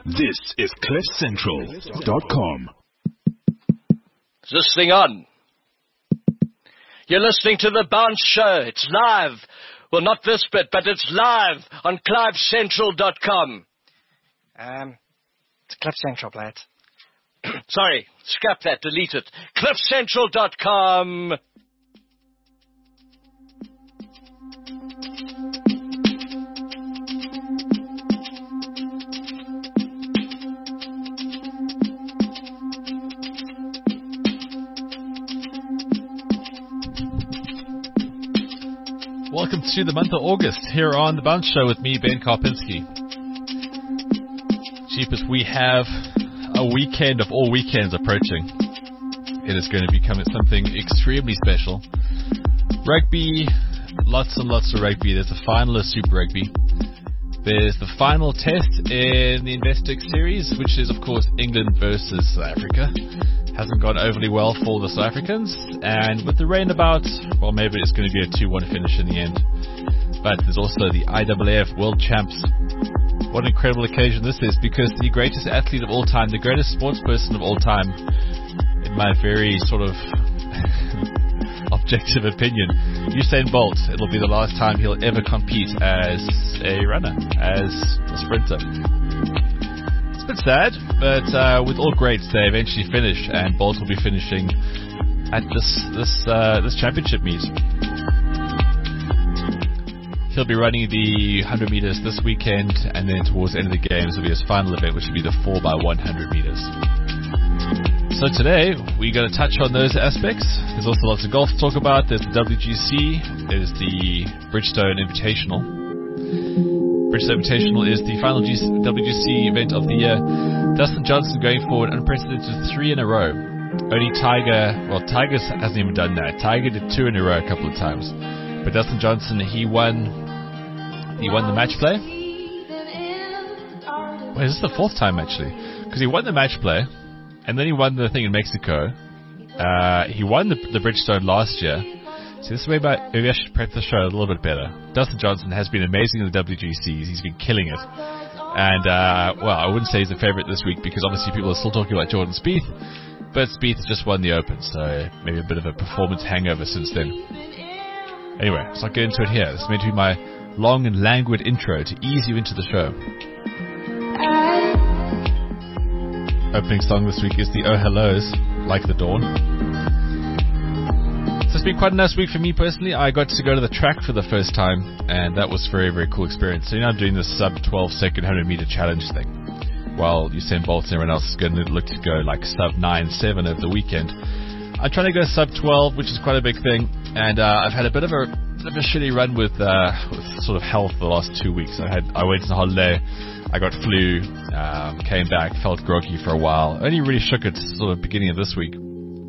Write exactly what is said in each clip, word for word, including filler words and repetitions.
This is cliff central dot com. Is this thing on? You're listening to The Bounce Show. It's live. Well, not this bit, but it's live on cliff central dot com. Um, it's Cliff Central, lads. Sorry, scrap that, delete it. cliff central dot com. Welcome to the month of August here on The Bounce Show with me, Ben Karpinski. Cheapest, we have a weekend of all weekends approaching. It is going to become something extremely special. Rugby, lots and lots of rugby. There's the final of Super Rugby. There's the final test in the Investec series, which is, of course, England versus South Africa. Hasn't gone overly well for the South Africans, and with the rain about, well, maybe it's going to be a two one finish in the end. But there's also the I A A F World Champs. What an incredible occasion this is, because the greatest athlete of all time, the greatest sports person of all time, in my very sort of objective opinion, Usain Bolt, it'll be the last time he'll ever compete as a runner, as a sprinter. It's a bit sad, but uh, with all greats, they eventually finish, and Bolt will be finishing at this this uh, this championship meet. He'll be running the one hundred meters this weekend, and then towards the end of the games will be his final event, which will be the four by one hundred meters. So today, we're going to touch on those aspects. There's also lots of golf to talk about. There's the W G C. There's the Bridgestone Invitational. Bridgestone Invitational is the final G- W G C event of the year. Dustin Johnson going for an unprecedented three in a row. Only Tiger, well, Tiger hasn't even done that. Tiger did two in a row a couple of times. But Dustin Johnson, he won he won the match play. Wait, is this the fourth time actually? Because he won the match play, and then he won the thing in Mexico. Uh, he won the, the Bridgestone last year. So this way, maybe I should prep the show a little bit better. Dustin Johnson has been amazing in the W G Cs. He's been killing it. And, uh, well, I wouldn't say he's a favorite this week because obviously people are still talking about Jordan Spieth. But Spieth just won the Open, so maybe a bit of a performance hangover since then. Anyway, let's not get into it here. This is meant to be my long and languid intro to ease you into the show. Opening song this week is the Oh Hellos, Like the Dawn. So it's been quite a nice week for me personally. I got to go to the track for the first time, and that was a very, very cool experience. So you know, I'm doing this sub twelve second one hundred meter challenge thing, while Usain Bolt and everyone else is going to look to go like sub nine seven over the weekend. I'm trying to go sub twelve, which is quite a big thing, and uh, I've had a bit of a, bit of a shitty run with, uh, with sort of health the last two weeks. I had I went on holiday, I got flu, um, came back, felt groggy for a while. Only really shook it sort of beginning of this week.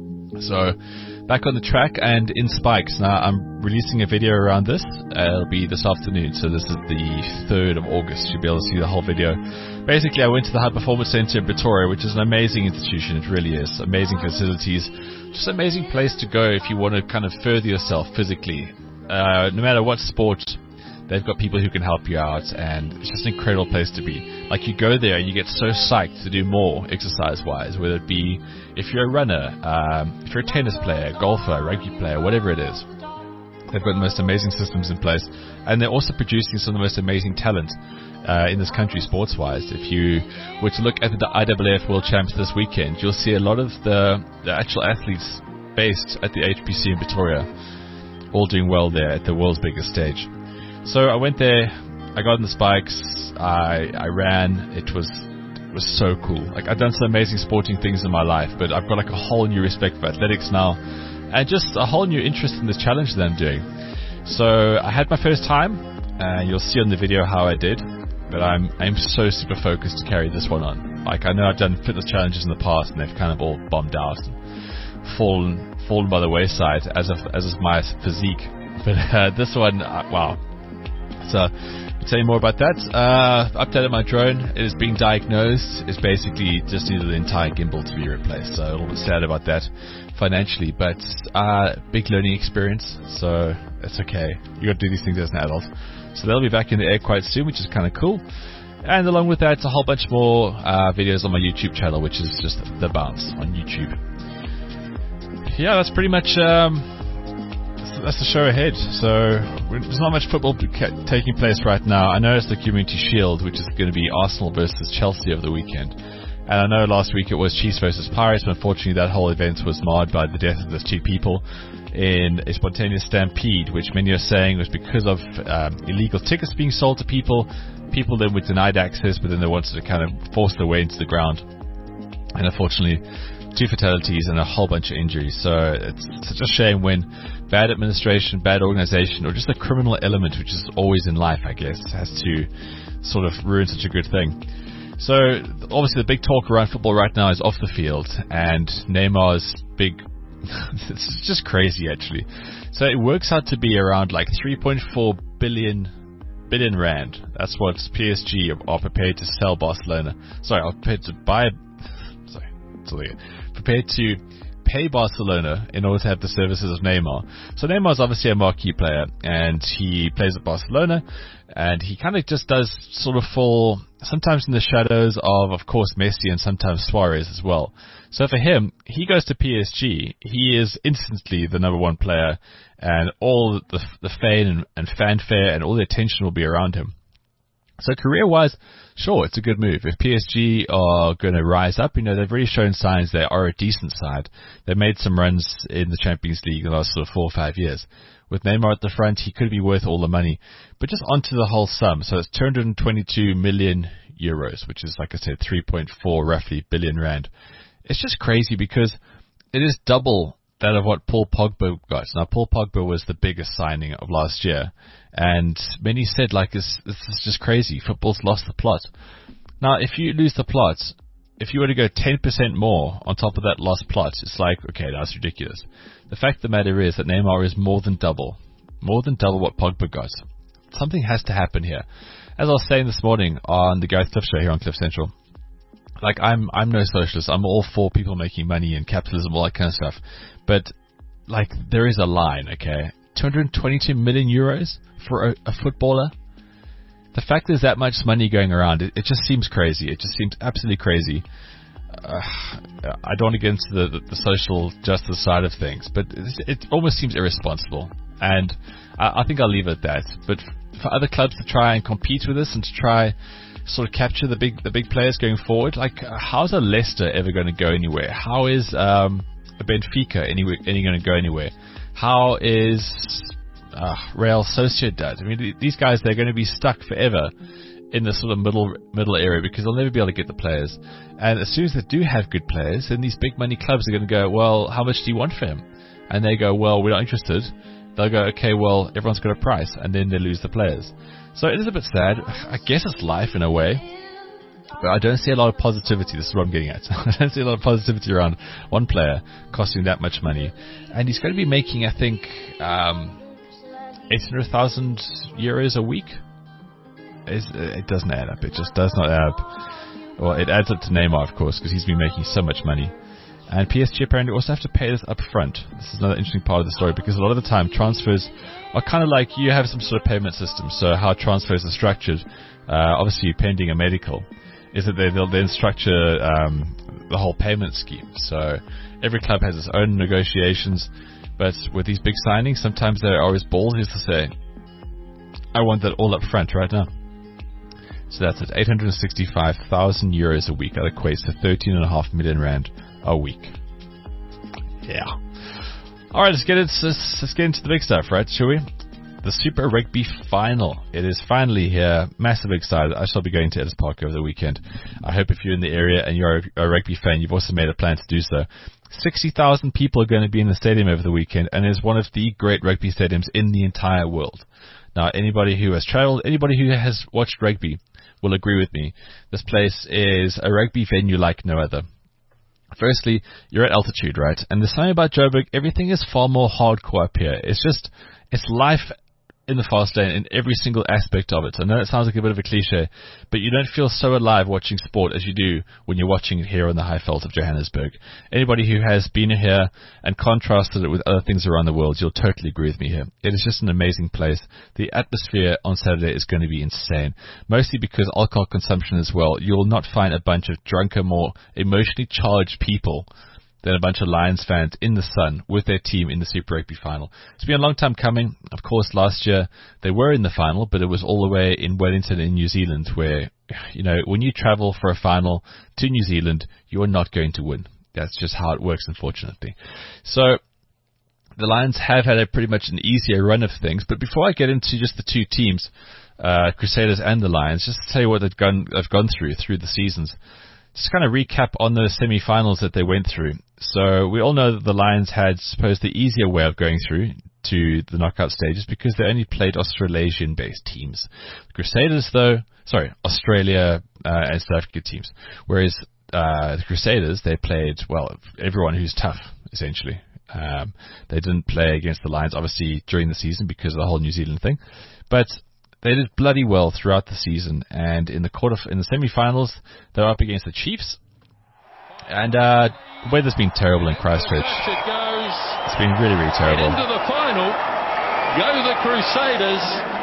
So back on the track and in spikes. Now I'm releasing a video around this. Uh, it'll be this afternoon, so this is the third of August. You'll be able to see the whole video. Basically, I went to the High Performance Center in Pretoria, which is an amazing institution. It really is. Amazing facilities. Just an amazing place to go if you want to kind of further yourself physically. Uh, no matter what sport, they've got people who can help you out, and it's just an incredible place to be. Like, you go there and you get so psyched to do more exercise-wise, whether it be if you're a runner, um, if you're a tennis player, golfer, rugby player, whatever it is. They've got the most amazing systems in place, and they're also producing some of the most amazing talent uh, in this country sports-wise. If you were to look at the I A A F World Champs this weekend, you'll see a lot of the, the actual athletes based at the H P C in Pretoria, all doing well there at the world's biggest stage. So I went there, I got on the spikes, I I ran, it was it was so cool. Like, I've done some amazing sporting things in my life, but I've got like a whole new respect for athletics now, and just a whole new interest in this challenge that I'm doing. So I had my first time, and you'll see on the video how I did, but I'm I'm so super focused to carry this one on. Like, I know I've done fitness challenges in the past, and they've kind of all bombed out and fallen fallen by the wayside, as of as is my physique. But uh, this one, uh, wow. So, I'll tell you more about that. Uh, updated my drone. It is being diagnosed. It's basically just needed the entire gimbal to be replaced. So, a little bit sad about that financially, but uh, big learning experience. So, it's okay. You got to do these things as an adult. So, they'll be back in the air quite soon, which is kind of cool. And along with that, a whole bunch more uh, videos on my YouTube channel, which is just The Bounce on YouTube. Yeah, that's pretty much um, that's the show ahead. So there's not much football taking place right now. I know it's the Community Shield, which is going to be Arsenal versus Chelsea over the weekend. And I know last week it was Chiefs versus Pirates, but unfortunately that whole event was marred by the death of those two people in a spontaneous stampede, which many are saying was because of um, illegal tickets being sold to people. People then were denied access, but then they wanted to kind of force their way into the ground. And unfortunately, two fatalities and a whole bunch of injuries. So it's such a shame when bad administration, bad organization, or just a criminal element, which is always in life, I guess, has to sort of ruin such a good thing. So obviously the big talk around football right now is off the field, and Neymar's big it's just crazy actually. So it works out to be around like three point four billion billion rand. That's what P S G are prepared to sell Barcelona. Sorry, are prepared to buy sorry, sorry prepared to pay Barcelona in order to have the services of Neymar. So Neymar is obviously a marquee player, and he plays at Barcelona, and he kind of just does sort of fall sometimes in the shadows of, of course, Messi and sometimes Suarez as well. So for him, he goes to P S G, he is instantly the number one player, and all the, the fame and, and fanfare and all the attention will be around him. So career-wise, sure, it's a good move. If P S G are going to rise up, you know, they've already shown signs they are a decent side. They've made some runs in the Champions League in the last sort of four or five years. With Neymar at the front, he could be worth all the money. But just onto the whole sum. So it's two hundred twenty-two million euros, which is, like I said, three point four roughly billion rand. It's just crazy because it is double that of what Paul Pogba got. Now, Paul Pogba was the biggest signing of last year, and many said, like, this, this is just crazy. Football's lost the plot. Now, if you lose the plot, if you were to go ten percent more on top of that lost plot, it's like, okay, that's ridiculous. The fact of the matter is that Neymar is more than double, more than double what Pogba got. Something has to happen here. As I was saying this morning on the Gareth Cliff Show here on Cliff Central, like, I'm I'm no socialist. I'm all for people making money and capitalism, all that kind of stuff. But, like, there is a line, okay? two hundred twenty-two million euros for a, a footballer? The fact there's that much money going around, it, it just seems crazy. It just seems absolutely crazy. Uh, I don't want to get into the, the, the social justice side of things, but it, it almost seems irresponsible. And I, I think I'll leave it at that. But for other clubs to try and compete with this and to try sort of capture the big the big players going forward, like, how's a Leicester ever going to go anywhere? How is um, a Benfica any, any going to go anywhere? How is uh, Real Sociedad? I mean, these guys, they're going to be stuck forever in the sort of middle middle area because they'll never be able to get the players. And as soon as they do have good players, then these big money clubs are going to go, well, how much do you want for him? And they go, well, we're not interested. They'll go, okay, well, everyone's got a price, and then they lose the players. So it is a bit sad. I guess it's life in a way, but I don't see a lot of positivity. This is what I'm getting at. I don't see a lot of positivity around one player costing that much money. And he's going to be making, I think, um, eight hundred thousand euros a week. It's, it doesn't add up. It just does not add up. Well, it adds up to Neymar, of course, because he's been making so much money. And P S G apparently also have to pay this up front. This is another interesting part of the story, because a lot of the time transfers are kind of like you have some sort of payment system. So how transfers are structured, uh, obviously pending a medical, is that they, they'll then structure um, the whole payment scheme. So every club has its own negotiations, but with these big signings, sometimes they're always bold as to say, I want that all up front right now. So that's at eight hundred sixty-five thousand euros a week. That equates to thirteen point five million rand a week. Yeah. Alright, let's get, it, let's, let's get into the big stuff, right? Shall we? The Super Rugby Final. It is finally here. Massive excited. I shall be going to Ellis Park over the weekend. I hope if you're in the area and you're a, a rugby fan, you've also made a plan to do so. sixty thousand people are going to be in the stadium over the weekend, and it is one of the great rugby stadiums in the entire world. Now, anybody who has traveled, anybody who has watched rugby will agree with me. This place is a rugby venue like no other. Firstly, you're at altitude, right? And there's something about Joburg, everything is far more hardcore up here. It's just, it's life in the fast lane in every single aspect of it. I know it sounds like a bit of a cliche, but you don't feel so alive watching sport as you do when you're watching it here on the high veld of Johannesburg. Anybody who has been here and contrasted it with other things around the world, you'll totally agree with me here. It is just an amazing place. The atmosphere on Saturday is going to be insane, mostly because alcohol consumption as well. You'll not find a bunch of drunker, more emotionally charged people than a bunch of Lions fans in the sun with their team in the Super Rugby final. It's been a long time coming. Of course, last year they were in the final, but it was all the way in Wellington in New Zealand where, you know, when you travel for a final to New Zealand, you are not going to win. That's just how it works, unfortunately. So the Lions have had a pretty much an easier run of things. But before I get into just the two teams, uh, Crusaders and the Lions, just to tell you what they've gone, they've gone through through the seasons. Just kind of recap on those semi-finals that they went through. So we all know that the Lions had, suppose, the easier way of going through to the knockout stages because they only played Australasian-based teams. The Crusaders, though, sorry, Australia uh, and South Africa teams. Whereas uh, the Crusaders, they played, well, everyone who's tough, essentially. Um, they didn't play against the Lions, obviously, during the season because of the whole New Zealand thing. But they did bloody well throughout the season, and in the quarter, in the semi-finals, they were up against the Chiefs. And uh, the weather's been terrible in Christchurch. It's been really, really terrible. Into the final, go the Crusaders.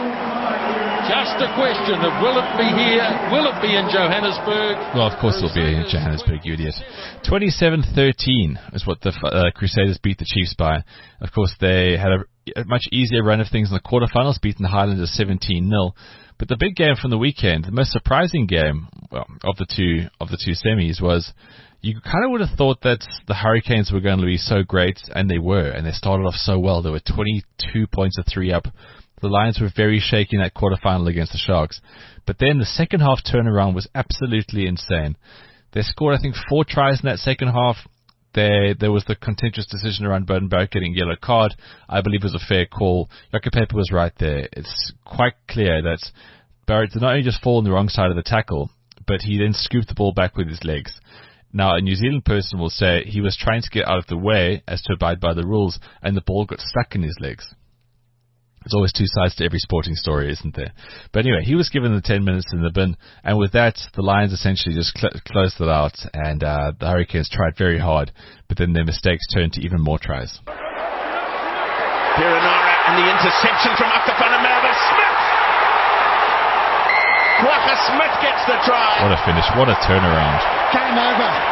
Just a question of will it be here? Will it be in Johannesburg? Well, of course it'll be in Johannesburg, you idiot. twenty-seven thirteen is what the uh, Crusaders beat the Chiefs by. Of course, they had a, a much easier run of things in the quarterfinals, beating the Highlanders seventeen nil. But the big game from the weekend, the most surprising game well, of the two of the two semis, was you kind of would have thought that the Hurricanes were going to be so great, and they were, and they started off so well. They were twenty-two points to three up. The Lions were very shaky in that quarterfinal against the Sharks. But then the second half turnaround was absolutely insane. They scored, I think, four tries in that second half. There, there was the contentious decision around Burton Barrett getting a yellow card. I believe it was a fair call. Yokepepe was right there. It's quite clear that Barrett did not only just fall on the wrong side of the tackle, but he then scooped the ball back with his legs. Now, a New Zealand person will say he was trying to get out of the way as to abide by the rules, and the ball got stuck in his legs. There's always two sides to every sporting story, isn't there? But anyway, he was given the ten minutes in the bin, and with that, the Lions essentially just cl- closed it out, and uh, the Hurricanes tried very hard, but then their mistakes turned to even more tries. Perenara and the interception from Akafanamava Smith! Kwagga Smith gets the try! What a finish, what a turnaround. Game over.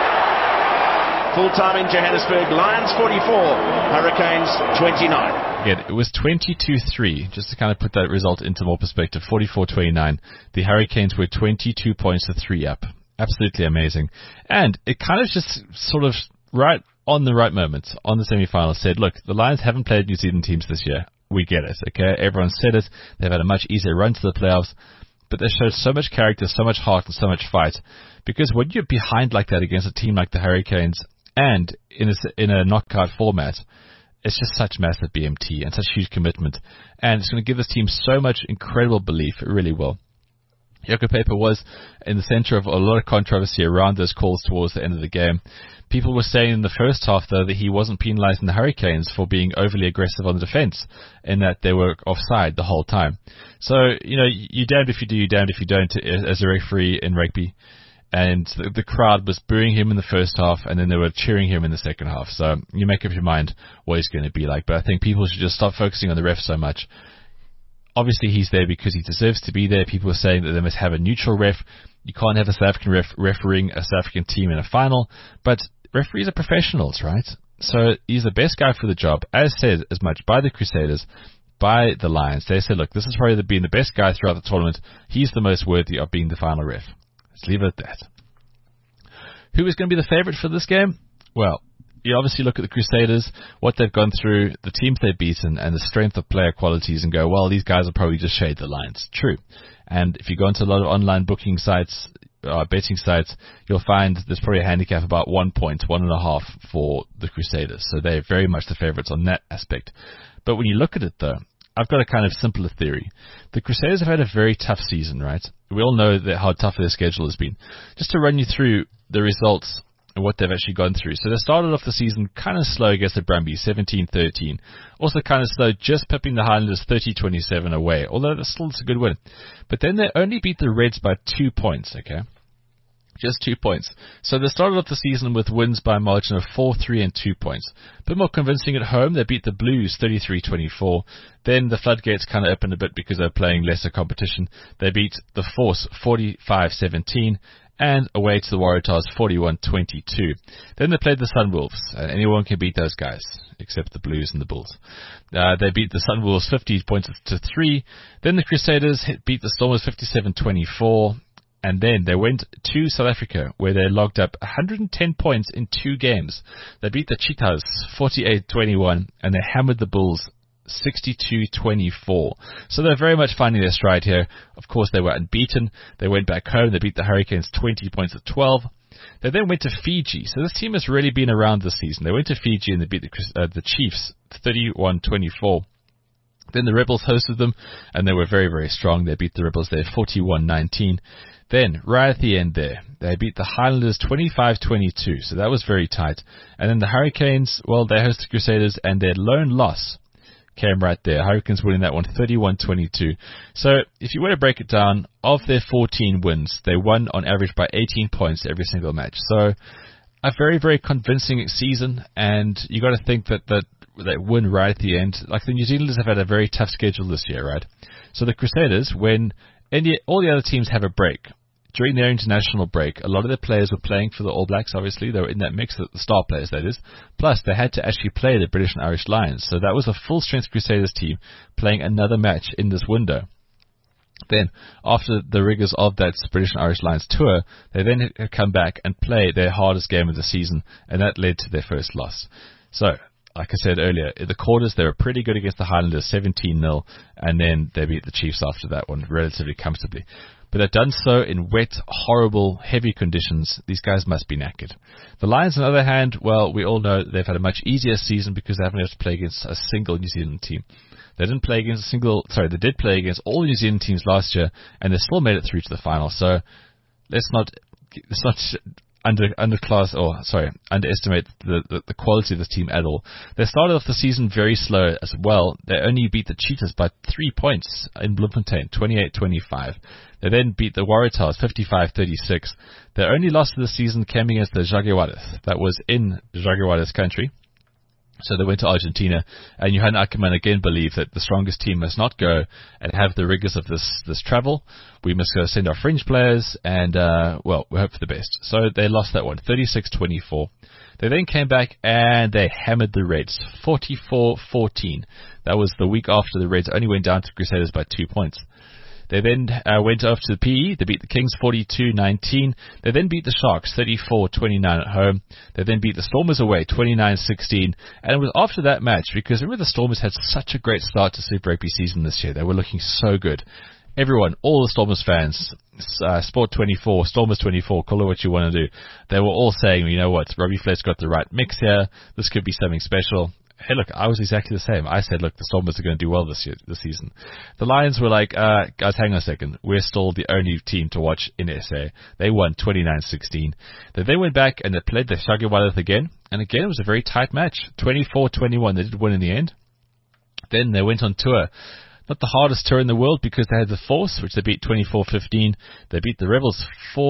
Full time in Johannesburg, Lions forty-four, Hurricanes twenty-nine. Again, it was twenty-two three, just to kind of put that result into more perspective, forty-four twenty-nine. The Hurricanes were twenty-two points to three up. Absolutely amazing. And it kind of just sort of right on the right moment, on the semi-final, said, look, the Lions haven't played New Zealand teams this year. We get it, okay? Everyone said it. They've had a much easier run to the playoffs. But they showed so much character, so much heart, and so much fight. Because when you're behind like that against a team like the Hurricanes, and in a, in a knockout format, it's just such massive B M T and such huge commitment. And it's going to give this team so much incredible belief. It really will. Yokepepe was in the center of a lot of controversy around those calls towards the end of the game. People were saying in the first half, though, that he wasn't penalizing the Hurricanes for being overly aggressive on the defense, in that they were offside the whole time. So, you know, you're damned if you do, you're damned if you don't as a referee in rugby. And the, the crowd was booing him in the first half, and then they were cheering him in the second half. So you make up your mind what he's going to be like. But I think people should just stop focusing on the ref so much. Obviously, he's there because he deserves to be there. People are saying that they must have a neutral ref. You can't have a South African ref refereeing a South African team in a final. But referees are professionals, right? So he's the best guy for the job, as said as much by the Crusaders, by the Lions. They said, look, this is probably being the best guy throughout the tournament. He's the most worthy of being the final ref. Let's leave it at that. Who is going to be the favorite for this game? Well, you obviously look at the Crusaders, what they've gone through, the teams they've beaten, and the strength of player qualities, and go, well, these guys will probably just shade the Lions. True. And if you go into a lot of online booking sites, uh, betting sites, you'll find there's probably a handicap about one point, one and a half for the Crusaders. So they're very much the favorites on that aspect. But when you look at it, though, I've got a kind of simpler theory. The Crusaders have had a very tough season, right? We all know that how tough their schedule has been. Just to run you through the results and what they've actually gone through. So they started off the season kind of slow against the Brumbies, seventeen thirteen. Also kind of slow, just pipping the Highlanders thirty twenty-seven away, although that's still it's a good win. But then they only beat the Reds by two points, okay? Just two points. So they started off the season with wins by a margin of four three and two points. A bit more convincing at home. They beat the Blues thirty-three twenty-four. Then the floodgates kind of opened a bit because they're playing lesser competition. They beat the Force forty-five seventeen. And away to the Waratahs forty-one twenty-two. Then they played the Sunwolves. Uh, anyone can beat those guys, except the Blues and the Bulls. Uh, they beat the Sunwolves fifty points to three. Then the Crusaders hit, beat the Stormers fifty-seven twenty-four. And then they went to South Africa, where they logged up one hundred ten points in two games. They beat the Cheetahs forty-eight twenty-one, and they hammered the Bulls sixty-two twenty-four. So they're very much finding their stride here. Of course, they were unbeaten. They went back home. They beat the Hurricanes twenty points to twelve. They then went to Fiji. So this team has really been around this season. They went to Fiji and they beat the, uh, the Chiefs thirty-one twenty-four. Then the Rebels hosted them, and they were very, very strong. They beat the Rebels there forty-one nineteen. Then, right at the end there, they beat the Highlanders twenty-five twenty-two, so that was very tight. And then the Hurricanes, well, they hosted Crusaders, and their lone loss came right there. Hurricanes winning that one thirty-one twenty-two. So, if you were to break it down, of their fourteen wins, they won on average by eighteen points every single match. So, a very, very convincing season, and you got to think that that they win right at the end. Like the New Zealanders have had a very tough schedule this year, right? So the Crusaders, when any, all the other teams have a break, during their international break, a lot of the players were playing for the All Blacks, obviously. They were in that mix, the star players, that is. Plus, they had to actually play the British and Irish Lions. So that was a full-strength Crusaders team playing another match in this window. Then, after the rigors of that British and Irish Lions tour, they then come back and play their hardest game of the season, and that led to their first loss. So, like I said earlier, in the quarters, they were pretty good against the Highlanders, seventeen nil, and then they beat the Chiefs after that one relatively comfortably. But they've done so in wet, horrible, heavy conditions. These guys must be knackered. The Lions, on the other hand, well, we all know they've had a much easier season because they haven't had to play against a single New Zealand team. They didn't play against a single, sorry, they did play against all the New Zealand teams last year, and they still made it through to the final. So let's not, let's not under underclass or sorry underestimate the, the the quality of this team at all. They started off the season very slow as well. They only beat the Cheetahs by three points in Bloemfontein, twenty-eight twenty-five. They then beat the Waratahs fifty-five thirty-six. Their only loss of the season came against the Jaguares. That was in Jaguares country. So they went to Argentina, and Johan Ackermann again believed that the strongest team must not go and have the rigors of this, this travel. We must go send our fringe players, and, uh, well, we hope for the best. So they lost that one, thirty-six twenty-four. They then came back, and they hammered the Reds, forty-four fourteen. That was the week after the Reds only went down to Crusaders by two points. They then uh, went off to the P E. They beat the Kings forty-two nineteen. They then beat the Sharks thirty-four twenty-nine at home. They then beat the Stormers away twenty-nine sixteen. And it was after that match, because remember the Stormers had such a great start to Super Rugby season this year. They were looking so good. Everyone, all the Stormers fans, uh, Sport twenty-four, Stormers twenty-four, call it what you want to do. They were all saying, you know what, Robbie Flett's got the right mix here. This could be something special. Hey, look, I was exactly the same. I said, look, the Stormers are going to do well this year, this season. The Lions were like, uh, guys, hang on a second. We're still the only team to watch in S A. They won twenty-nine sixteen. They then went back and they played the Jaguares again. And again, it was a very tight match. twenty-four twenty-one. They did win in the end. Then they went on tour. Not the hardest tour in the world because they had the Force, which they beat twenty-four fifteen. They beat the Rebels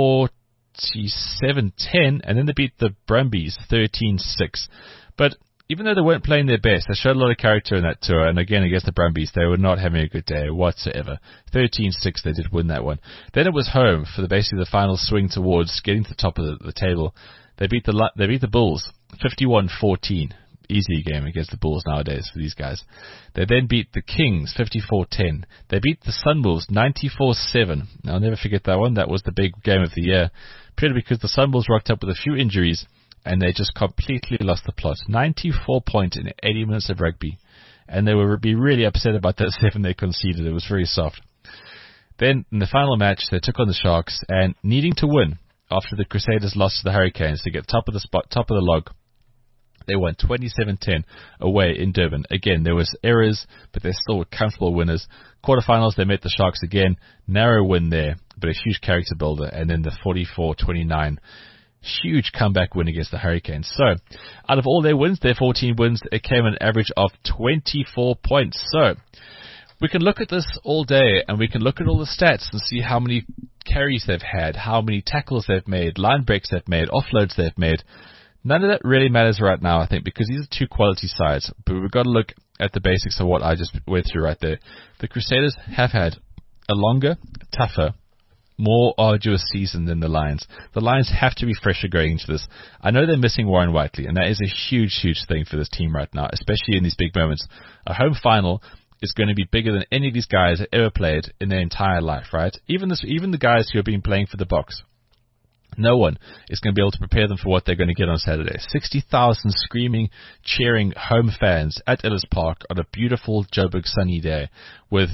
forty-seven ten. And then they beat the Brumbies thirteen six. But even though they weren't playing their best, they showed a lot of character in that tour. And again, against the Brumbies, they were not having a good day whatsoever. thirteen six, they did win that one. Then it was home for the basically the final swing towards getting to the top of the, the table. They beat the they beat the Bulls fifty-one fourteen. Easy game against the Bulls nowadays for these guys. They then beat the Kings fifty-four ten. They beat the Sunwolves ninety-four seven. I'll never forget that one. That was the big game of the year. Purely because the Sunwolves rocked up with a few injuries, and they just completely lost the plot. ninety-four points in eighty minutes of rugby. And they would be really upset about that seven they conceded. It was very soft. Then, in the final match, they took on the Sharks, and needing to win after the Crusaders lost to the Hurricanes to get top of the spot, top of the log, they won twenty-seven ten away in Durban. Again, there was errors, but they still were comfortable winners. Quarterfinals, they met the Sharks again. Narrow win there, but a huge character builder. And then the forty-four twenty-nine Huge comeback win against the Hurricanes. So, out of all their wins, their fourteen wins, it came an average of twenty-four points. So, we can look at this all day, and we can look at all the stats and see how many carries they've had, how many tackles they've made, line breaks they've made, offloads they've made. None of that really matters right now, I think, because these are two quality sides. But we've got to look at the basics of what I just went through right there. The Crusaders have had a longer, tougher, more arduous season than the Lions. The Lions have to be fresher going into this. I know they're missing Warren Whiteley, and that is a huge, huge thing for this team right now, especially in these big moments. A home final is going to be bigger than any of these guys have ever played in their entire life, right? Even this, even the guys who have been playing for the Boks. No one is going to be able to prepare them for what they're going to get on Saturday. sixty thousand screaming, cheering home fans at Ellis Park on a beautiful Joburg sunny day with,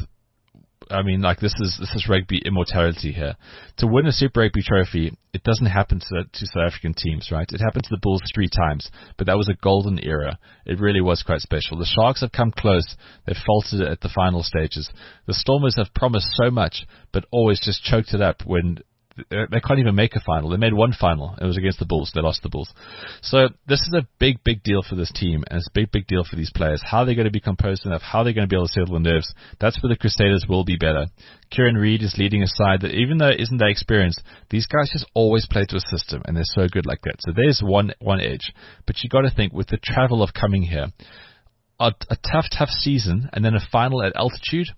I mean, like, this is this is rugby immortality here. To win a Super Rugby trophy, it doesn't happen to, to South African teams, right? It happened to the Bulls three times, but that was a golden era. It really was quite special. The Sharks have come close. They've faltered at the final stages. The Stormers have promised so much, but always just choked it up when they can't even make a final. They made one final. It was against the Bulls. They lost the Bulls. So this is a big, big deal for this team, and it's a big, big deal for these players. How are they going to be composed enough? How are they going to be able to settle the nerves? That's where the Crusaders will be better. Kieran Reid is leading a side that, even though it isn't that experienced, these guys just always play to a system, and they're so good like that. So there's one one edge. But you got to think, with the travel of coming here, a, a tough, tough season, and then a final at altitude.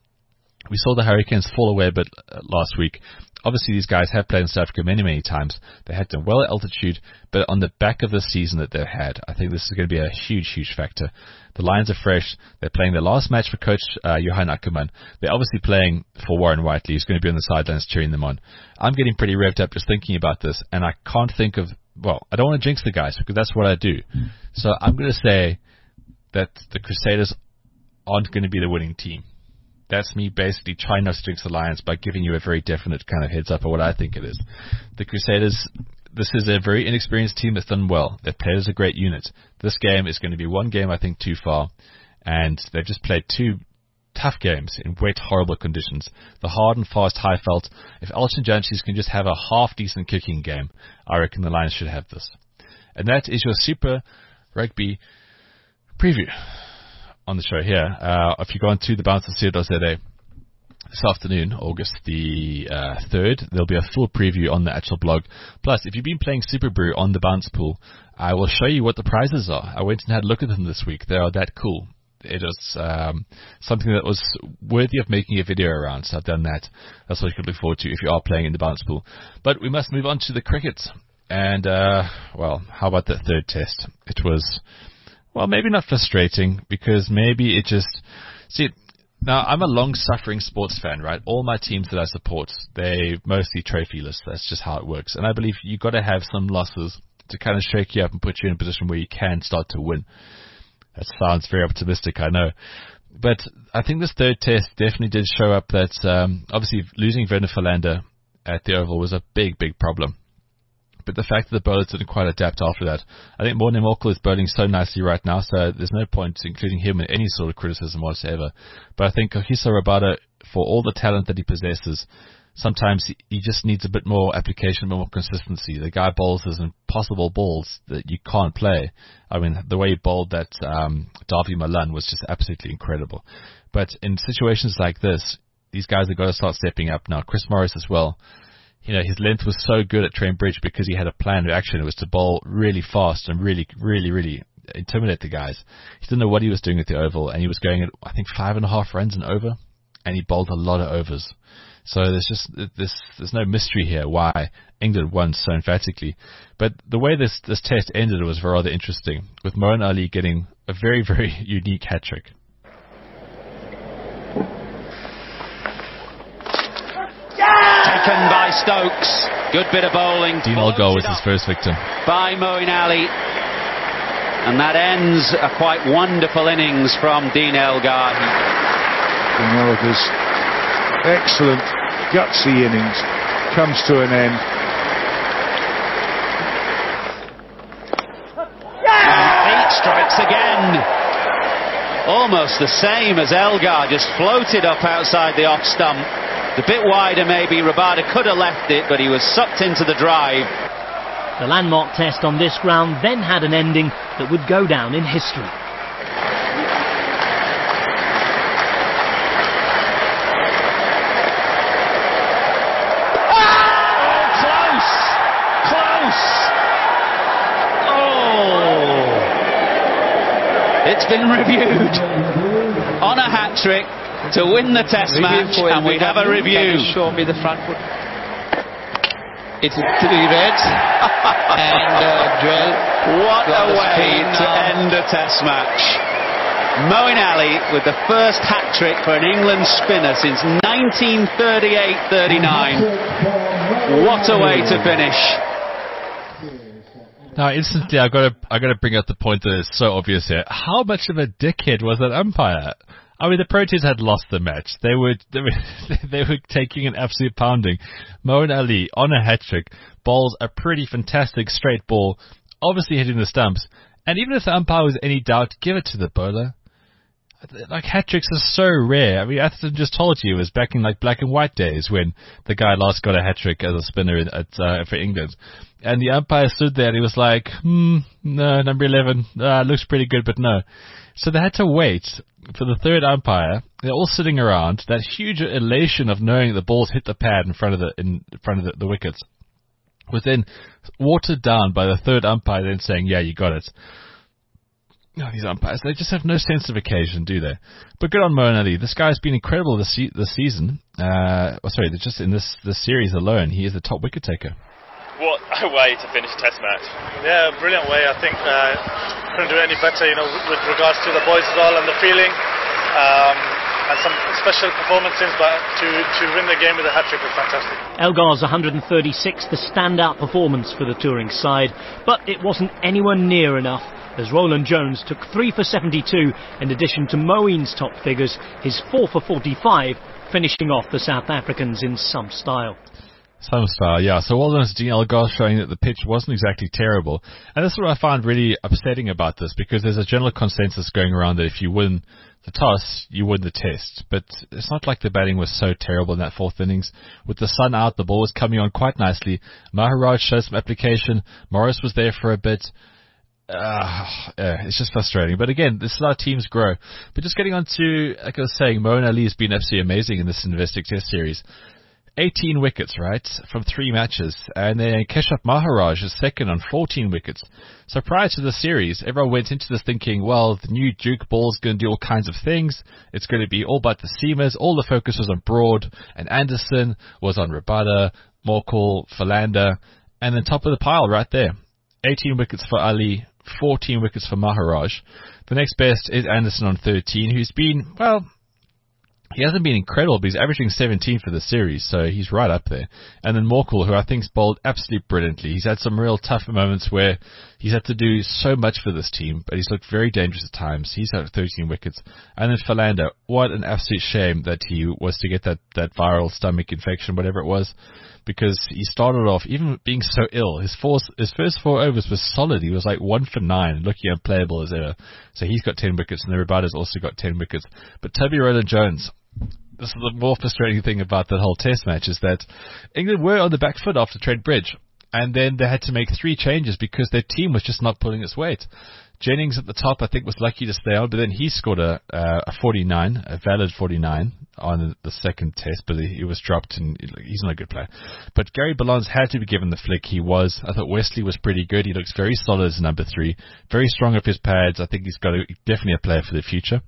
We saw the Hurricanes fall away a bit last week. Obviously, these guys have played in South Africa many, many times. They had done well at altitude, but on the back of the season that they've had, I think this is going to be a huge, huge factor. The Lions are fresh. They're playing their last match for Coach uh, Johan Ackermann. They're obviously playing for Warren Whiteley, who's going to be on the sidelines cheering them on. I'm getting pretty revved up just thinking about this, and I can't think of, well, I don't want to jinx the guys, because that's what I do. So I'm going to say that the Crusaders aren't going to be the winning team. That's me basically trying not to jinx the Lions by giving you a very definite kind of heads up of what I think it is. The Crusaders, this is a very inexperienced team that's done well. They've played as a great unit. This game is going to be one game, I think, too far. And they've just played two tough games in wet, horrible conditions. The hard and fast Highveld. If Elton Jantjies can just have a half-decent kicking game, I reckon the Lions should have this. And that is your Super Rugby preview on the show here. Uh, if you go on to the bounce dot co dot za this afternoon, August the uh, third, there'll be a full preview on the actual blog. Plus, if you've been playing Super Brew on the bounce pool, I will show you what the prizes are. I went and had a look at them this week. They are that cool. It is um, something that was worthy of making a video around, so I've done that. That's what you can look forward to if you are playing in the bounce pool. But we must move on to the cricket. And, uh, well, how about that third test? It was... Well, maybe not frustrating, because maybe it just... See, now, I'm a long-suffering sports fan, right? All my teams that I support, they mostly trophyless. That's just how it works. And I believe you've got to have some losses to kind of shake you up and put you in a position where you can start to win. That sounds very optimistic, I know. But I think this third test definitely did show up that, um, obviously, losing Werner Philander at the Oval was a big, big problem. But the fact that the bowlers didn't quite adapt after that. I think Morne Morkel is bowling so nicely right now, so there's no point including him in any sort of criticism whatsoever. But I think Kagiso Rabada, for all the talent that he possesses, sometimes he, he just needs a bit more application, a bit more consistency. The guy bowls those impossible balls that you can't play. I mean, the way he bowled that um, Davy Malan was just absolutely incredible. But in situations like this, these guys have got to start stepping up now. Chris Morris as well. You know, his length was so good at Trent Bridge because he had a plan of action. It was to bowl really fast and really, really, really intimidate the guys. He didn't know what he was doing at the Oval, and he was going at, I think, five and a half runs and over, and he bowled a lot of overs. So there's just this, there's no mystery here why England won so emphatically. But the way this, this test ended was rather interesting, with Moeen Ali getting a very, very unique hat-trick. Taken by Stokes. Good bit of bowling. Dean Elgar was his first victim. By Moeen Ali. And that ends a quite wonderful innings from Dean Elgar. Dean Elgar's excellent, gutsy innings comes to an end. Eight strikes again. Almost the same as Elgar, just floated up outside the off stump. A bit wider maybe, Rabada could have left it, but he was sucked into the drive. The landmark test on this ground then had an ending that would go down in history. It's been reviewed on a hat-trick to win the test match, and we have a review. Show me the front foot. It's three reds and uh, Joel. What a way to now. end a test match. Moeen Ali with the first hat-trick for an England spinner since nineteen thirty-eight thirty-nine. What a way to finish. Now, instantly, I got to I got to bring up the point that is so obvious here. How much of a dickhead was that umpire? I mean, the Proteas had lost the match. They were they were, they were taking an absolute pounding. Moeen Ali on a hat trick bowls a pretty fantastic straight ball, obviously hitting the stumps. And even if the umpire was any doubt, give it to the bowler. Like, hat tricks are so rare. I mean, Atherton just told you it was back in like black and white days when the guy last got a hat trick as a spinner in, at uh, for England. And the umpire stood there and he was like, hmm, no, number eleven, uh, looks pretty good, but no. So they had to wait for the third umpire. They're all sitting around, that huge elation of knowing the balls hit the pad in front of the in front of the, the wickets was then watered down by the third umpire then saying, yeah, you got it. No, these umpires, they just have no sense of occasion, do they? But good on Moeen Ali. This guy's been incredible this, se- this season. Uh, oh, sorry, just in this, this series alone, he is the top wicket taker. What a way to finish a test match. Yeah, brilliant way. I think uh, couldn't do it any better, you know, with, with regards to the boys as well and the feeling. Um, and some special performances, but to, to win the game with a hat-trick was fantastic. Elgar's one hundred thirty-six, the standout performance for the touring side, but it wasn't anywhere near enough, as Roland Jones took three for seventy-two in addition to Moeen's top figures, his four for forty-five, finishing off the South Africans in some style. Some style, yeah. So well done to Dean Elgar, showing that the pitch wasn't exactly terrible. And that's what I find really upsetting about this, because there's a general consensus going around that if you win the toss, you win the test. But it's not like the batting was so terrible in that fourth innings. With the sun out, the ball was coming on quite nicely. Maharaj showed some application. Morris was there for a bit. Uh, yeah, it's just frustrating. But again, this is how teams grow. But just getting on to, like I was saying, Moeen Ali has been absolutely amazing in this Investec Test Series. eighteen wickets, right, from three matches. And then Keshav Maharaj is second on fourteen wickets. So prior to the series, everyone went into this thinking, well, the new Duke ball's going to do all kinds of things. It's going to be all about the seamers. All the focus was on Broad, and Anderson was on Rabada, Morkel, Philander, and then top of the pile right there. eighteen wickets for Ali, fourteen wickets for Maharaj. The next best is Anderson on thirteen, who's been, well, he hasn't been incredible, but he's averaging seventeen for the series, so he's right up there. And then Morkel, who I think's bowled absolutely brilliantly. He's had some real tough moments where he's had to do so much for this team, but he's looked very dangerous at times. He's had thirteen wickets. And then Philander, what an absolute shame that he was to get that, that viral stomach infection, whatever it was, because he started off, even being so ill, his, four, his first four overs was solid. He was like one for nine, looking unplayable as ever. So he's got ten wickets, and the Rabada's also got ten wickets. But Toby Rowland-Jones, this is the more frustrating thing about that whole test match, is that England were on the back foot after Trent Bridge, and then they had to make three changes because their team was just not pulling its weight. Jennings at the top, I think, was lucky to stay on, but then he scored a, uh, a forty-nine, a valid forty-nine on the second test, but he, he was dropped, and he's not a good player. But Gary Ballons had to be given the flick. He was. I thought Wesley was pretty good. He looks very solid as number three, very strong off his pads. I think he's got a, definitely a player for the future.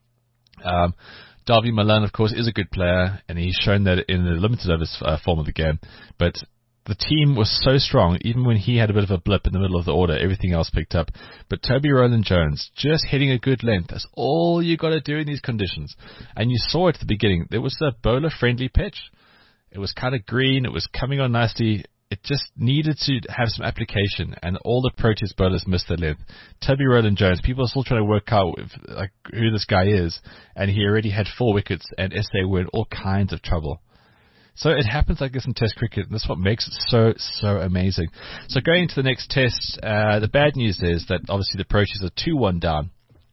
Um, Darby Malan, of course, is a good player, and he's shown that in the limited overs uh, form of the game. But the team was so strong, even when he had a bit of a blip in the middle of the order, everything else picked up. But Toby Rowland-Jones, just hitting a good length, that's all you got to do in these conditions. And you saw it at the beginning. There was a bowler-friendly pitch. It was kind of green. It was coming on nicely. It just needed to have some application, and all the Proteas bowlers missed the length. Toby Rowland-Jones, people are still trying to work out if, like, who this guy is, and he already had four wickets, and S A were in all kinds of trouble. So it happens like this in Test cricket, and that's what makes it so, so amazing. So going into the next Test, uh, the bad news is that obviously the Proteas are two one down,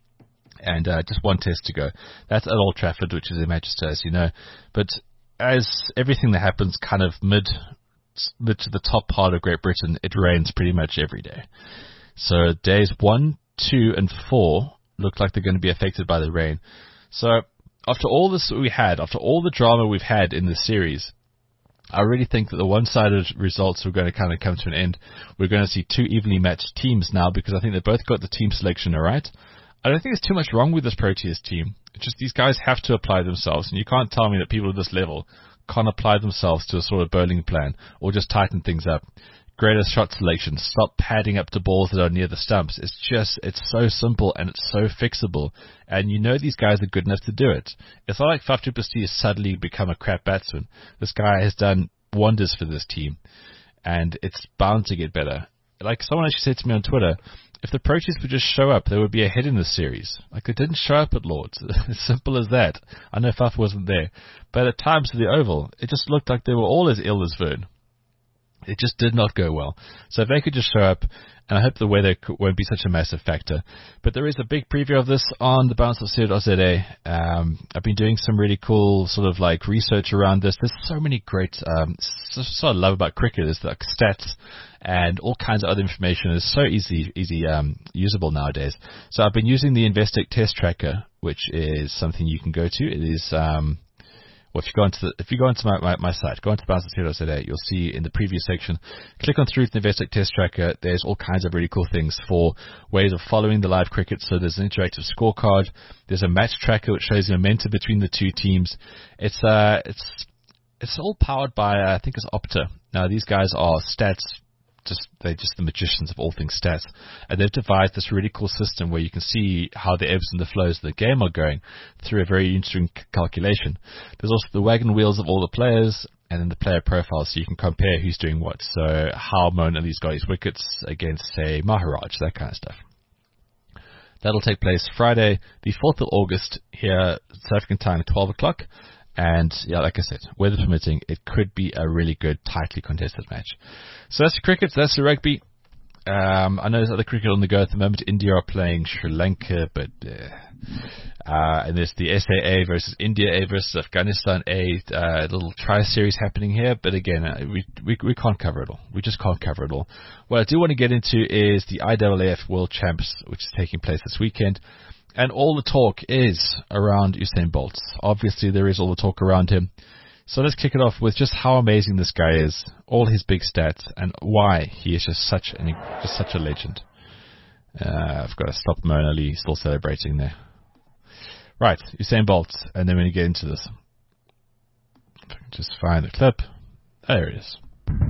and uh, just one Test to go. That's at Old Trafford, which is in Manchester, as you know. But as everything that happens kind of mid the, to the top part of Great Britain, it rains pretty much every day. So days one, two, and four look like they're going to be affected by the rain. So after all this we had, after all the drama we've had in this series, I really think that the one-sided results are going to kind of come to an end. We're going to see two evenly matched teams now because I think they've both got the team selection right. I don't think there's too much wrong with this Proteas team. It's just these guys have to apply themselves, and you can't tell me that people at this level can't apply themselves to a sort of bowling plan or just tighten things up. Greater shot selection, stop padding up to balls that are near the stumps. It's just, it's so simple and it's so fixable. And you know these guys are good enough to do it. It's not like Faf du Plessis has suddenly become a crap batsman. This guy has done wonders for this team. And it's bound to get better. Like someone actually said to me on Twitter, if the Proteas would just show up, they would be ahead in this series. Like they didn't show up at Lords. As simple as that. I know Faf wasn't there. But at times at the Oval, it just looked like they were all as ill as Vern. It just did not go well. So if they could just show up, and I hope the weather won't be such a massive factor. But there is a big preview of this on the Bounce of C O Z A. Um, I've been doing some really cool sort of like research around this. There's so many great, um, so, so I love about cricket is like stats and all kinds of other information. It's so easy, easy, um, usable nowadays. So I've been using the Investec Test Tracker, which is something you can go to. It is, um, Well, if you go into the, if you go into my, my, my site, go into bounce dot co dot za, you'll see in the preview section, click on through to the Investec Test Tracker. There's all kinds of really cool things for ways of following the live cricket. So there's an interactive scorecard. There's a match tracker which shows the momentum between the two teams. It's uh, it's it's all powered by uh, I think it's Opta. Now these guys are stats. Just they're just the magicians of all things stats, and they've devised this really cool system where you can see how the ebbs and the flows of the game are going through a very interesting c- calculation. There's also the wagon wheels of all the players, and then the player profiles, so you can compare who's doing what. So how Moeen Ali's got his wickets against, say, Maharaj, that kind of stuff. That'll take place Friday, the fourth of August, here South African time at twelve o'clock. And, yeah, like I said, weather permitting, it could be a really good, tightly contested match. So that's the cricket, that's the rugby. Um, I know there's other cricket on the go at the moment. India are playing Sri Lanka, but... Uh, uh, and there's the S A A versus India A versus Afghanistan A, uh, little tri-series happening here. But again, uh, we, we we can't cover it all. We just can't cover it all. What I do want to get into is the I A A F World Champs, which is taking place this weekend. And all the talk is around Usain Bolt. Obviously, there is all the talk around him. So let's kick it off with just how amazing this guy is, all his big stats, and why he is just such an just such a legend. Uh, I've got to stop Moeen Ali still celebrating there. Right, Usain Bolt, and then when you get into this, if I can just find the clip. There it is.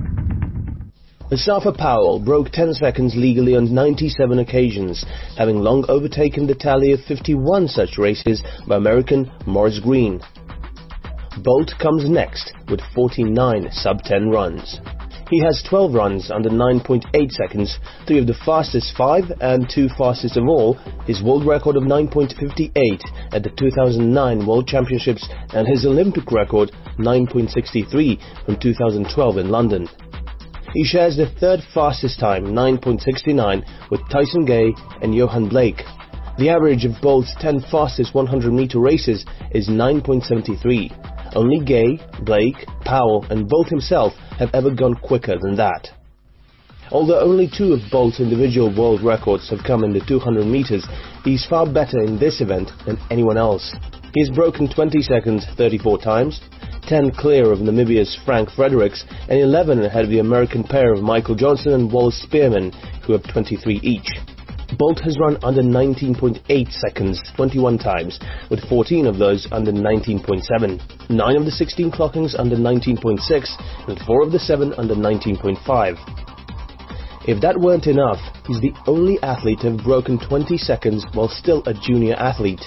Mustafa Powell broke ten seconds legally on ninety-seven occasions, having long overtaken the tally of fifty-one such races by American Maurice Greene. Bolt comes next with forty-nine sub ten runs. He has twelve runs under nine point eight seconds, three of the fastest five and two fastest of all, his world record of nine point five eight at the two thousand nine World Championships, and his Olympic record nine point six three from two thousand twelve in London. He shares the third fastest time, nine point six nine, with Tyson Gay and Johan Blake. The average of Bolt's ten fastest one hundred meter races is nine point seven three. Only Gay, Blake, Powell and Bolt himself have ever gone quicker than that. Although only two of Bolt's individual world records have come in the two hundred meters, he's far better in this event than anyone else. He has broken twenty seconds thirty-four times, ten clear of Namibia's Frank Fredericks, and eleven ahead of the American pair of Michael Johnson and Wallace Spearman, who have twenty-three each. Bolt has run under nineteen point eight seconds twenty-one times, with fourteen of those under nineteen point seven, nine of the sixteen clockings under nineteen point six, and four of the seven under nineteen point five. If that weren't enough, he's the only athlete to have broken twenty seconds while still a junior athlete.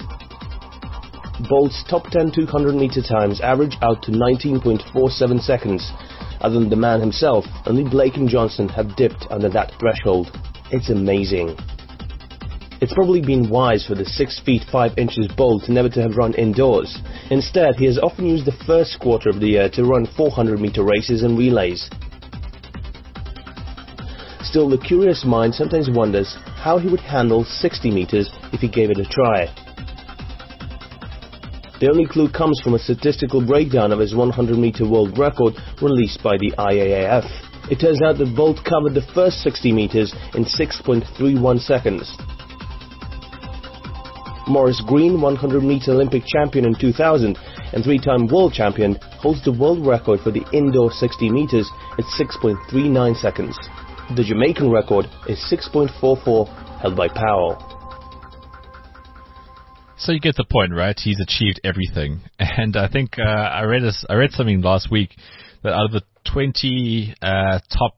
Bolt's top ten two hundred meter times average out to nineteen point four seven seconds. Other than the man himself, only Blake and Johnson have dipped under that threshold. It's amazing. It's probably been wise for the six feet five inches Bolt never to have run indoors. Instead, he has often used the first quarter of the year to run four hundred meter races and relays. Still, the curious mind sometimes wonders how he would handle sixty meters if he gave it a try. The only clue comes from a statistical breakdown of his one hundred meter world record released by the I A A F. It turns out that Bolt covered the first sixty meters in six point three one seconds. Maurice Greene, one hundred meter Olympic champion in two thousand and three-time world champion, holds the world record for the indoor sixty meters at six point three nine seconds. The Jamaican record is six point four four, held by Powell. So you get the point, right? He's achieved everything. And I think uh, I read a, I read something last week that out of the twenty uh, top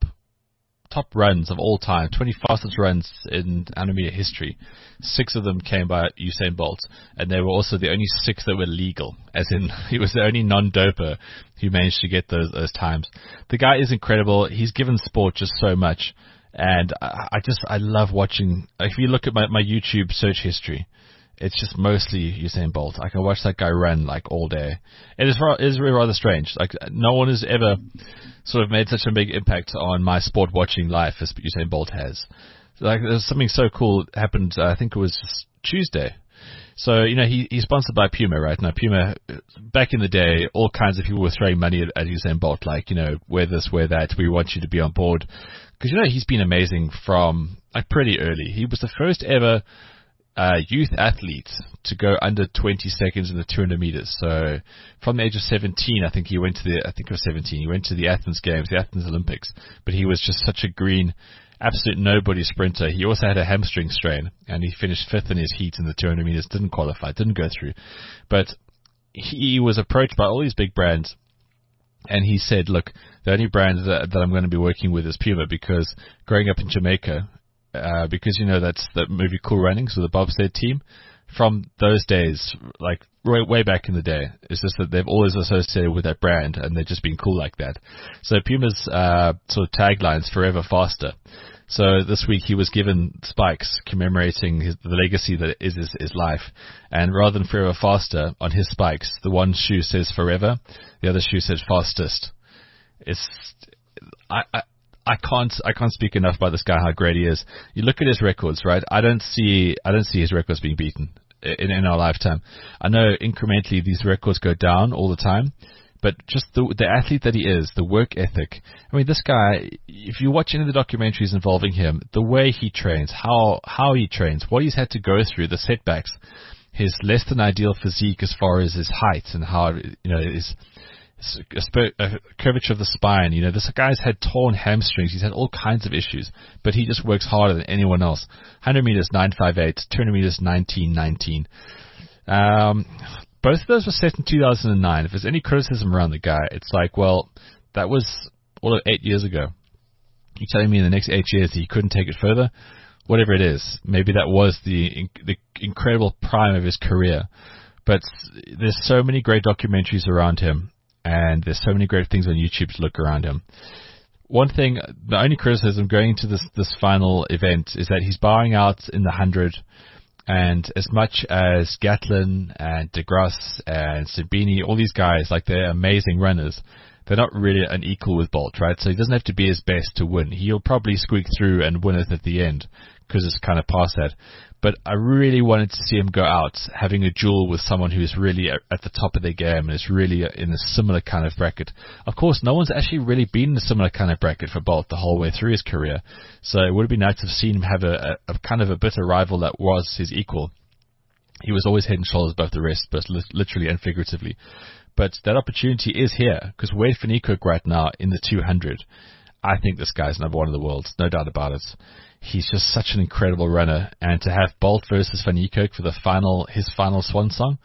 top runs of all time, twenty fastest runs in one hundred meter history, six of them came by Usain Bolt, and they were also the only six that were legal, as in he was the only non-doper who managed to get those, those times. The guy is incredible. He's given sport just so much, and I, I just I love watching. If you look at my, my YouTube search history, it's just mostly Usain Bolt. I can watch that guy run like all day. It is, it is really rather strange. Like no one has ever sort of made such a big impact on my sport watching life as Usain Bolt has. Like there's something so cool that happened. Uh, I think it was Tuesday. So you know he he's sponsored by Puma, right? Now Puma, back in the day, all kinds of people were throwing money at, at Usain Bolt, like you know wear this, wear that. We want you to be on board because you know he's been amazing from like pretty early. He was the first ever Uh, youth athlete to go under twenty seconds in the two hundred meters. So from the age of seventeen, I think he went to the, I think it was seventeen, he went to the Athens Games, the Athens Olympics, but he was just such a green, absolute nobody sprinter. He also had a hamstring strain, and he finished fifth in his heat in the two hundred meters, didn't qualify, didn't go through. But he was approached by all these big brands, and he said, look, the only brand that, that I'm going to be working with is Puma, because growing up in Jamaica, Uh, because, you know, that's the movie Cool Runnings with the bobsled team. From those days, like way, way back in the day, it's just that they've always associated with that brand and they've just been cool like that. So Puma's uh, sort of tagline is forever faster. So this week he was given spikes commemorating his, the legacy that is his, his life. And rather than forever faster, on his spikes, the one shoe says forever, the other shoe says fastest. It's... I... I I can't I can't speak enough about this guy, how great he is. You look at his records, right? I don't see I don't see his records being beaten in, in our lifetime. I know incrementally these records go down all the time, but just the the athlete that he is, the work ethic. I mean, this guy, if you watch any of the documentaries involving him, the way he trains, how how he trains, what he's had to go through, the setbacks, his less than ideal physique as far as his height and how you know his A, sp- a curvature of the spine. You know, this guy's had torn hamstrings. He's had all kinds of issues, but he just works harder than anyone else. one hundred meters, nine fifty-eight. two hundred meters, nineteen nineteen. Um, both of those were set in two thousand nine. If there's any criticism around the guy, it's like, well, that was all of eight years ago. You're telling me in the next eight years he couldn't take it further? Whatever it is, maybe that was the the incredible prime of his career. But there's so many great documentaries around him, and there's so many great things on YouTube to look around him. One thing, the only criticism going into this, this final event is that he's bowing out in the one hundred, and as much as Gatlin and DeGrasse and Sabini, all these guys, like they're amazing runners, they're not really an equal with Bolt, right? So he doesn't have to be his best to win. He'll probably squeak through and win it at the end because it's kind of past that. But I really wanted to see him go out having a duel with someone who's really at the top of their game and is really in a similar kind of bracket. Of course, no one's actually really been in a similar kind of bracket for Bolt the whole way through his career. So it would have been nice to have seen him have a, a, a kind of a bitter rival that was his equal. He was always head and shoulders above the rest, but literally and figuratively. But that opportunity is here, because Wade van Niekerk right now in the two hundred, I think this guy's number one in the world, no doubt about it. He's just such an incredible runner, and to have Bolt versus van Niekerk for the final, his final swan song,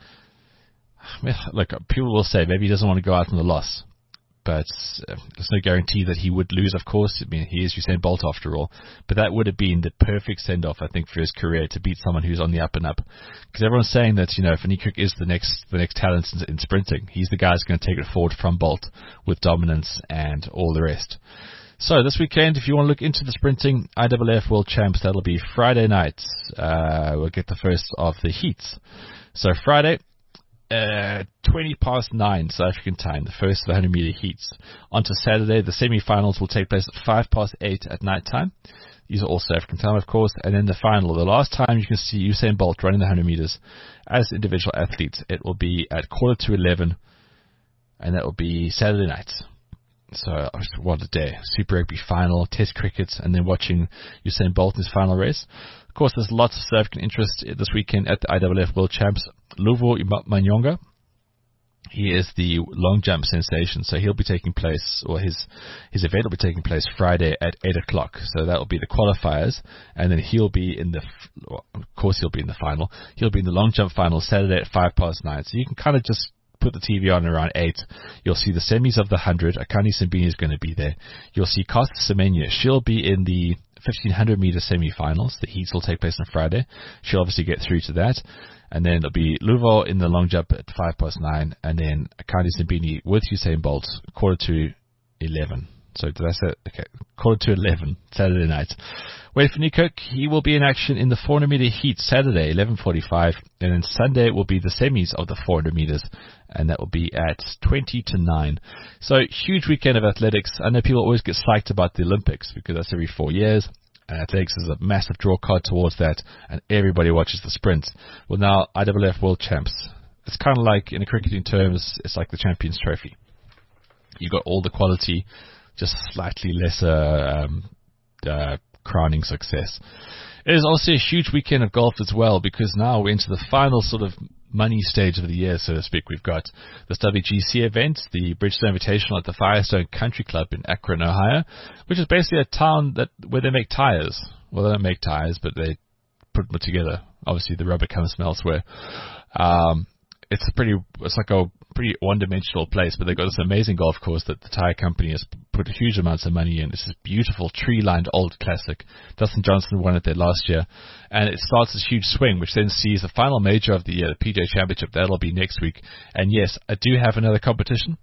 I mean, look, people will say maybe he doesn't want to go out in the loss, but uh, there's no guarantee that he would lose, of course. I mean, he is Usain Bolt after all, but that would have been the perfect send-off, I think, for his career, to beat someone who's on the up and up. Because everyone's saying that, you know, van Niekerk is the next the next talent in, in sprinting. He's the guy who's going to take it forward from Bolt with dominance and all the rest. So this weekend, if you want to look into the sprinting I W F World Champs, that'll be Friday night. Uh, we'll get the first of the heats. So Friday, uh, twenty past nine South African time, the first of the one hundred meter heats. On to Saturday, the semi-finals will take place at five past eight at night time. These are all South African time, of course. And then the final, the last time you can see Usain Bolt running the one hundred meters as individual athletes, it will be at quarter to eleven, and that will be Saturday night. So, what a day. Super Rugby final, Test cricket, and then watching Usain Bolt in his final race. Of course, there's lots of South African interest this weekend at the I W F World Champs. Luvo Manyonga, he is the long jump sensation, so he'll be taking place, or his his event will be taking place Friday at eight o'clock. So that will be the qualifiers, and then he'll be in the, well, of course he'll be in the final. He'll be in the long jump final Saturday at five past nine. So you can kind of just put the T V on around eight. You'll see the semis of the one hundred. Akani Simbini is going to be there. You'll see Costa Semenya. She'll be in the fifteen hundred meter semi-finals. The heats will take place on Friday. She'll obviously get through to that. And then there'll be Luvo in the long jump at five past nine. And then Akani Simbini with Usain Bolt, quarter to eleven. So did I say, okay, quarter to eleven, Saturday night. Wade van Niekerk, he will be in action in the four hundred meter heat Saturday, eleven forty-five. And then Sunday will be the semis of the four hundred meters. And that will be at twenty to nine. So huge weekend of athletics. I know people always get psyched about the Olympics because that's every four years. And athletics is a massive draw card towards that. And everybody watches the sprints. Well, now I W F World Champs. It's kind of like, in a cricketing terms, it's like the Champions Trophy. You got all the quality, just slightly lesser um, uh, crowning success. It is also a huge weekend of golf as well, because now we're into the final sort of money stage of the year, so to speak. We've got this W G C event, the Bridgestone Invitational at the Firestone Country Club in Akron, Ohio, which is basically a town that where they make tires. Well, they don't make tires, but they put them together. Obviously, the rubber comes from elsewhere. Um, it's a pretty, it's like a pretty one-dimensional place, but they've got this amazing golf course that the tire company has put huge amounts of money in. It's this beautiful tree-lined old classic. Dustin Johnson won it there last year, and it starts this huge swing, which then sees the final major of the year, the P G A Championship. That'll be next week. And yes, I do have another competition.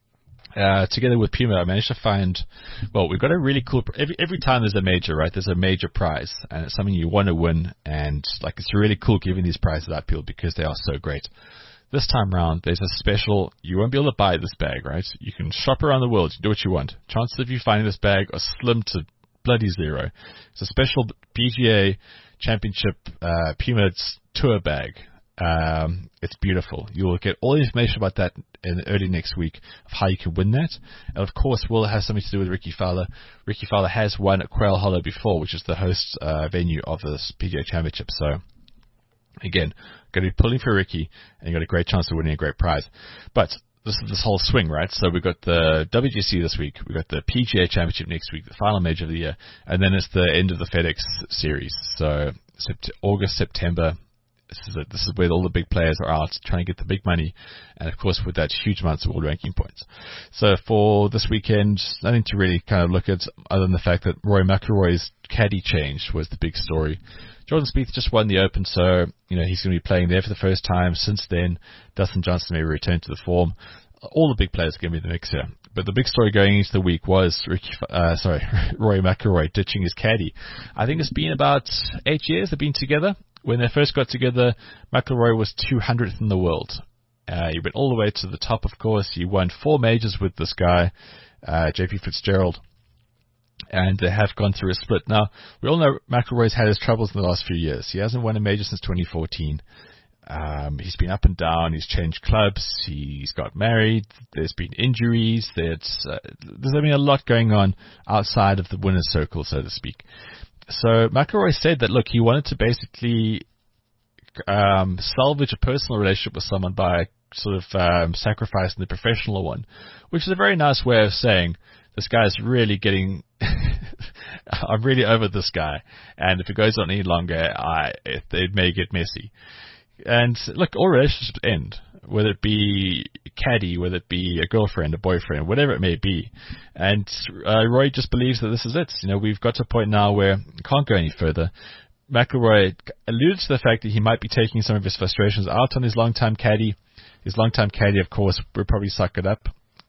Uh, together with Puma, I managed to find, well, we've got a really cool, every, every time there's a major, right, there's a major prize, and it's something you want to win, and like it's really cool giving these prizes out, people, because they are so great. This time round, there's a special, you won't be able to buy this bag, right? You can shop around the world, you do what you want. Chances of you finding this bag are slim to bloody zero. It's a special P G A Championship uh, Puma Tour bag. Um, it's beautiful. You'll get all the information about that in early next week of how you can win that. And of course, will have something to do with Ricky Fowler. Ricky Fowler has won at Quail Hollow before, which is the host uh, venue of this P G A Championship. So, again, going to be pulling for Ricky, and you got a great chance of winning a great prize. But this is this whole swing, right? So we've got the W G C this week, we've got the P G A Championship next week, the final major of the year, and then it's the end of the FedEx Series. So sept- August, September. This is, a, this is where all the big players are out trying to get the big money, and of course with that huge amounts of world ranking points. So for this weekend, nothing to really kind of look at other than the fact that Rory McIlroy's caddy change was the big story. Jordan Spieth just won the Open, so you know he's going to be playing there for the first time since then. Dustin Johnson may return to the form. All the big players are going to be in the mix here. But the big story going into the week was Ricky, uh, sorry, Rory McIlroy ditching his caddy. I think it's been about eight years they've been together. When they first got together, McIlroy was two hundredth in the world. Uh, he went all the way to the top, of course. He won four majors with this guy, uh, J P Fitzgerald. And they have gone through a split. Now, we all know McIlroy's had his troubles in the last few years. He hasn't won a major since twenty fourteen. Um, he's been up and down. He's changed clubs. He's got married. There's been injuries. There's, uh, there's I mean, a lot going on outside of the winner's circle, so to speak. So McIlroy said that, look, he wanted to basically um, salvage a personal relationship with someone by sort of um, sacrificing the professional one, which is a very nice way of saying this guy's really getting, I'm really over this guy, and if it goes on any longer, I it, it may get messy. And look, all relationships end, whether it be caddy, whether it be a girlfriend, a boyfriend, whatever it may be. And uh, Roy just believes that this is it. You know, we've got to a point now where it can't go any further. McIlroy alluded to the fact that he might be taking some of his frustrations out on his long-time caddy. His long-time caddy, of course, will probably suck it up.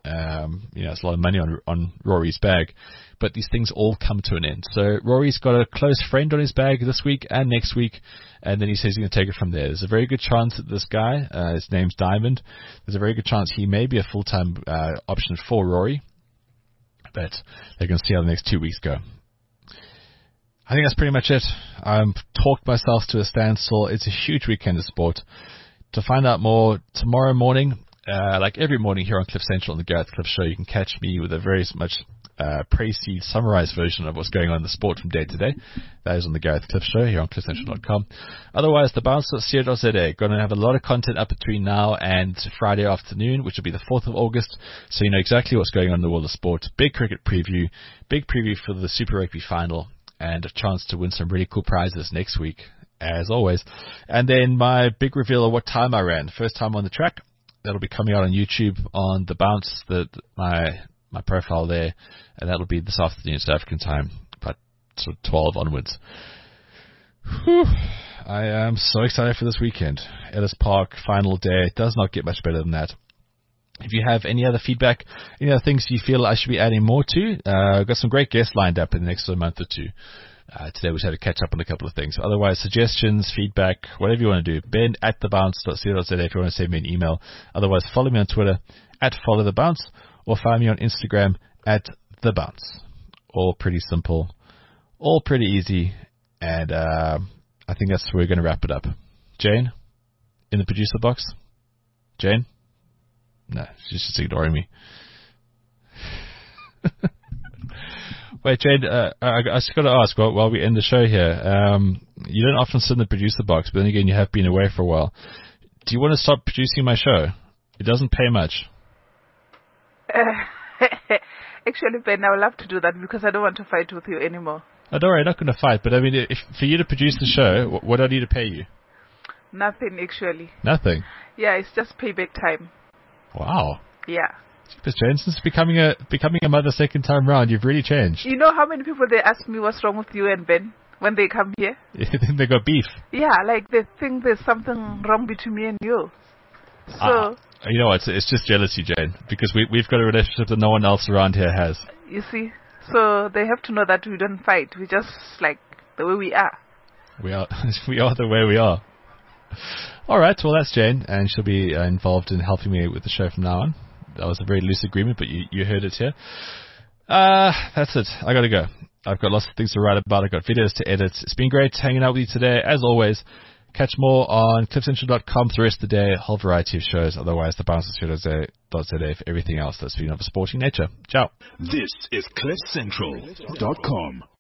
Um, you know, it's a lot of money on on Rory's bag, but these things all come to an end. So Rory's got a close friend on his bag this week and next week, and then he says he's going to take it from there. There's a very good chance that this guy, uh, his name's Diamond, there's a very good chance he may be a full-time uh, option for Rory, but they're going to see how the next two weeks go. I think that's pretty much it. I've talked myself to a standstill. It's a huge weekend of sport. To find out more, tomorrow morning, uh, like every morning here on Cliff Central on the Gareth Cliff Show, you can catch me with a very much uh, précis, summarized version of what's going on in the sport from day to day. That is on the Gareth Cliff Show here on cliff central dot com. Otherwise, the bounce dot co dot z a going to have a lot of content up between now and Friday afternoon, which will be the fourth of August, so you know exactly what's going on in the world of sport. Big cricket preview, big preview for the Super Rugby final, and a chance to win some really cool prizes next week, as always. And then my big reveal of what time I ran. First time on the track. That'll be coming out on YouTube on The Bounce, the, my my profile there. And that'll be this afternoon, South African time, about sort of twelve onwards. Whew. I am so excited for this weekend. Ellis Park, final day. It does not get much better than that. If you have any other feedback, any other things you feel I should be adding more to, uh, I've got some great guests lined up in the next sort of month or two. Uh, today we just had to catch up on a couple of things. Otherwise, suggestions, feedback, whatever you want to do, ben at the bounce dot co dot z a if you want to send me an email. Otherwise, follow me on Twitter at follow the bounce, or find me on Instagram at the bounce. All pretty simple, all pretty easy, and uh, I think that's where we're going to wrap it up. Jane, in the producer box? Jane? No, she's just ignoring me. Wait, Jade, uh, I, I just got to ask while, while we end the show here. Um, you don't often sit in the producer box, but then again, you have been away for a while. Do you want to stop producing my show? It doesn't pay much. Uh, actually, Ben, I would love to do that because I don't want to fight with you anymore. Oh, don't worry, I'm not going to fight. But I mean, if for you to produce the show, what, what do I need to pay you? Nothing, actually. Nothing? Yeah, it's just payback time. Wow. Yeah. Because Jane, since becoming a becoming a mother second time round, you've really changed. You know how many people they ask me what's wrong with you and Ben when they come here? They got beef. Yeah, like they think there's something wrong between me and you. So uh, you know what? It's, it's just jealousy, Jane, because we we've got a relationship that no one else around here has. You see, so they have to know that we don't fight. We just like the way we are. We are we are the way we are. All right, well that's Jane, and she'll be uh, involved in helping me with the show from now on. That was a very loose agreement, but you, you heard it here. Uh, that's it. I got to go. I've got lots of things to write about. I've got videos to edit. It's been great hanging out with you today. As always, catch more on cliff central dot com for the rest of the day. A whole variety of shows. Otherwise, the bounce dot z a for everything else that's been of a sporting nature. Ciao. This is cliff central dot com.